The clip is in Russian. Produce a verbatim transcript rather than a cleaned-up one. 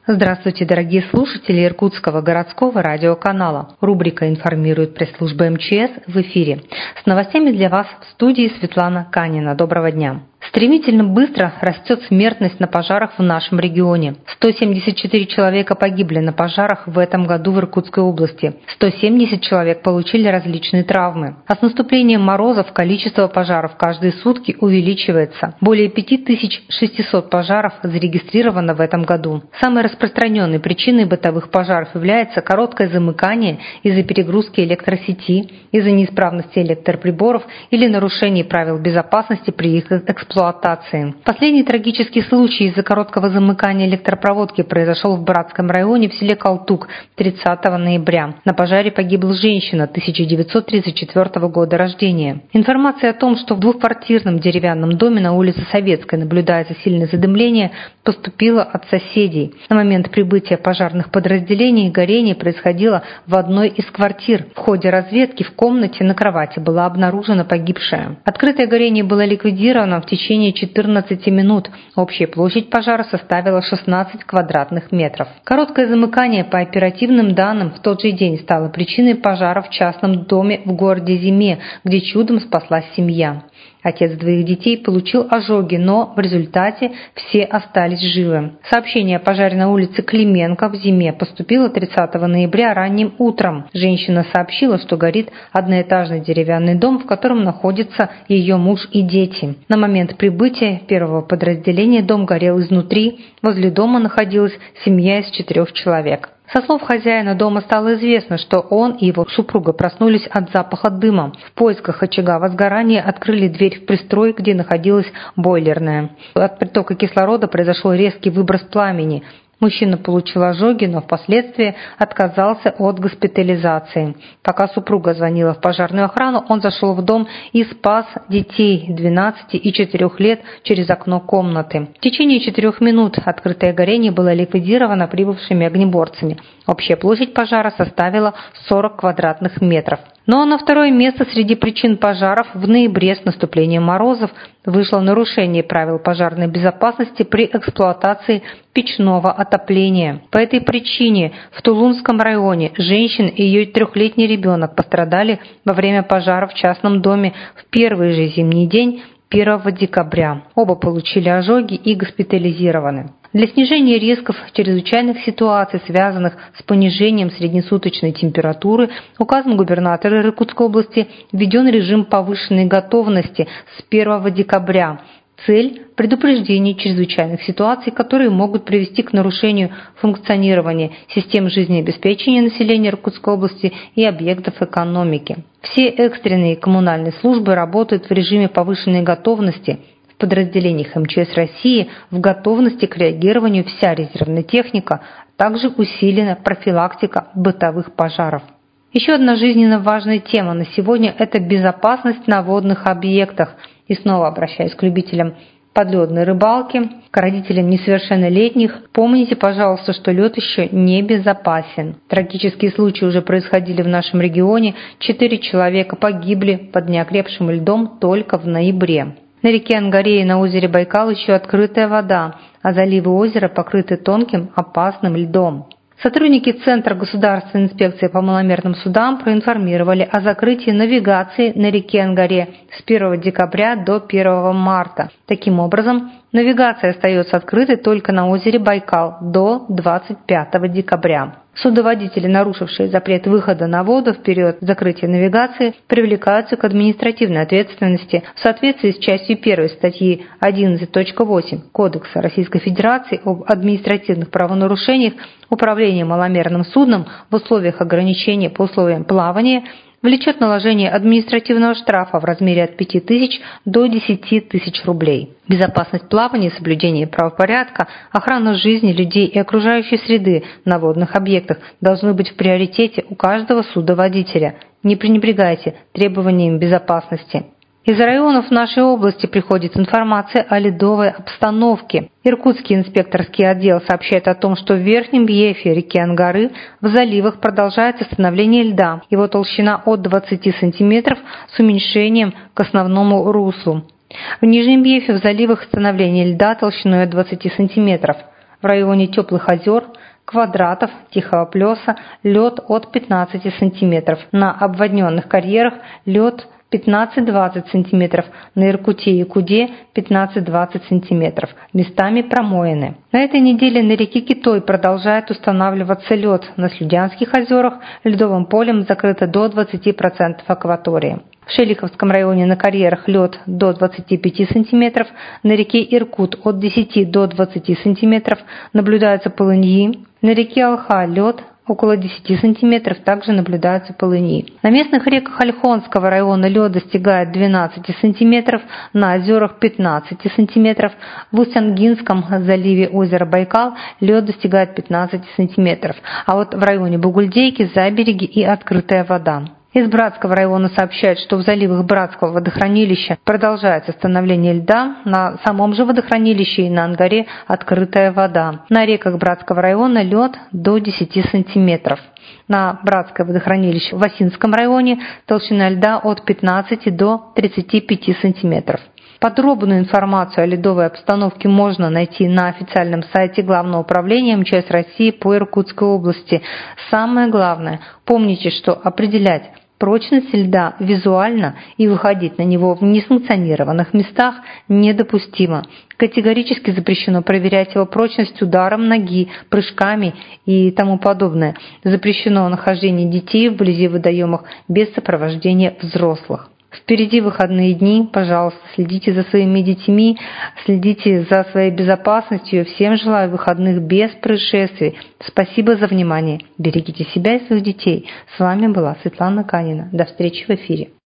Здравствуйте, дорогие слушатели Иркутского городского радиоканала. Рубрика «Информирует пресс-служба эм че эс» в эфире. С новостями для вас в студии Светлана Канина. Доброго дня. Стремительно быстро растет смертность на пожарах в нашем регионе. сто семьдесят четыре человека погибли на пожарах в этом году в Иркутской области. сто семьдесят человек получили различные травмы. А с наступлением морозов количество пожаров каждые сутки увеличивается. Более пять тысяч шестьсот пожаров зарегистрировано в этом году. Самой распространенной причиной бытовых пожаров является короткое замыкание из-за перегрузки электросети, из-за неисправности электроприборов или нарушений правил безопасности при их эксплуатации. Последний трагический случай из-за короткого замыкания электропроводки произошел в Братском районе в селе Калтук тридцатого ноября. На пожаре погибла женщина тысяча девятьсот тридцать четвёртого года рождения. Информация о том, что в двухквартирном деревянном доме на улице Советской наблюдается сильное задымление, поступила от соседей. На момент прибытия пожарных подразделений горение происходило в одной из квартир. В ходе разведки в комнате на кровати была обнаружена погибшая. Открытое горение было ликвидировано в течение В течение четырнадцати минут. Общая площадь пожара составила шестнадцать квадратных метров. Короткое замыкание по оперативным данным в тот же день стало причиной пожара в частном доме в городе Зиме, где чудом спаслась семья. Отец двоих детей получил ожоги, но в результате все остались живы. Сообщение о пожаре на улице Клименко в Зиме поступило тридцатого ноября ранним утром. Женщина сообщила, что горит одноэтажный деревянный дом, в котором находятся ее муж и дети. На момент прибытия первого подразделения дом горел изнутри. Возле дома находилась семья из четырех человек. Со слов хозяина дома стало известно, что он и его супруга проснулись от запаха дыма. В поисках очага возгорания открыли дверь в пристрой, где находилась бойлерная. От притока кислорода произошел резкий выброс пламени. Мужчина получил ожоги, но впоследствии отказался от госпитализации. Пока супруга звонила в пожарную охрану, он зашел в дом и спас детей двенадцати и четырёх лет через окно комнаты. В течение четырёх минут открытое горение было ликвидировано прибывшими огнеборцами. Общая площадь пожара составила сорок квадратных метров. Но на второе место среди причин пожаров в ноябре с наступлением морозов вышло нарушение правил пожарной безопасности при эксплуатации печного отопления. По этой причине в Тулунском районе женщина и ее трехлетний ребенок пострадали во время пожара в частном доме в первый же зимний день первого декабря. Оба получили ожоги и госпитализированы. Для снижения рисков чрезвычайных ситуаций, связанных с понижением среднесуточной температуры, указом губернатора Иркутской области введен режим повышенной готовности с первого декабря. Цель – предупреждение чрезвычайных ситуаций, которые могут привести к нарушению функционирования систем жизнеобеспечения населения Иркутской области и объектов экономики. Все экстренные коммунальные службы работают в режиме повышенной готовности. В подразделениях эм че эс России в готовности к реагированию вся резервная техника, а также усилена профилактика бытовых пожаров. Еще одна жизненно важная тема на сегодня – это безопасность на водных объектах. И снова обращаюсь к любителям подледной рыбалки, к родителям несовершеннолетних. Помните, пожалуйста, что лед еще не безопасен. Трагические случаи уже происходили в нашем регионе. Четыре человека погибли под неокрепшим льдом только в ноябре. На реке Ангаре и на озере Байкал еще открытая вода, а заливы озера покрыты тонким опасным льдом. Сотрудники Центра государственной инспекции по маломерным судам проинформировали о закрытии навигации на реке Ангаре с первого декабря до первого марта. Таким образом, навигация остается открытой только на озере Байкал до двадцать пятого декабря. Судоводители, нарушившие запрет выхода на воду в период закрытия навигации, привлекаются к административной ответственности в соответствии с частью первой статьи одиннадцать точка восемь Кодекса Российской Федерации об административных правонарушениях управления маломерным судном в условиях ограничения по условиям плавания влечет наложение административного штрафа в размере от пяти тысяч до десяти тысяч рублей. Безопасность плавания, соблюдение правопорядка, охрана жизни людей и окружающей среды на водных объектах должны быть в приоритете у каждого судоводителя. Не пренебрегайте требованиями безопасности. Из районов нашей области приходит информация о ледовой обстановке. Иркутский инспекторский отдел сообщает о том, что в верхнем рельефе реки Ангары в заливах продолжается становление льда. Его толщина от двадцати сантиметров с уменьшением к основному руслу. В нижнем рельефе в заливах становление льда толщиной от двадцати сантиметров. В районе Теплых озер, Квадратов, Тихого Плеса лед от пятнадцати сантиметров. На обводненных карьерах лед пятнадцать-двадцать сантиметров, на Иркуте и Куде пятнадцать-двадцать сантиметров, местами промоины. На этой неделе на реке Китой продолжает устанавливаться лед. На Слюдянских озерах ледовым полем закрыто до двадцати процентов акватории. В Шелиховском районе на карьерах лед до двадцати пяти сантиметров, на реке Иркут от десяти до двадцати сантиметров, наблюдаются полыньи. На реке Алха лед около десяти сантиметров, также наблюдаются полыньи. На местных реках Ольхонского района лед достигает двенадцати сантиметров, на озерах пятнадцати сантиметров. В Усть-Ангинском заливе озера Байкал лед достигает пятнадцати сантиметров, а вот в районе Бугульдейки, Забереги и открытая вода. Из Братского района сообщают, что в заливах Братского водохранилища продолжается становление льда, на самом же водохранилище и на Ангаре открытая вода. На реках Братского района лед до десяти сантиметров. На Братское водохранилище в Осинском районе толщина льда от пятнадцати до тридцати пяти сантиметров. Подробную информацию о ледовой обстановке можно найти на официальном сайте Главного управления эм че эс России по Иркутской области. Самое главное, помните, что определять прочность льда визуально и выходить на него в несанкционированных местах недопустимо. Категорически запрещено проверять его прочность ударом ноги, прыжками и тому подобное. Запрещено нахождение детей вблизи водоемов без сопровождения взрослых. Впереди выходные дни, пожалуйста, следите за своими детьми, следите за своей безопасностью. Всем желаю выходных без происшествий. Спасибо за внимание. Берегите себя и своих детей. С вами была Светлана Канина. До встречи в эфире.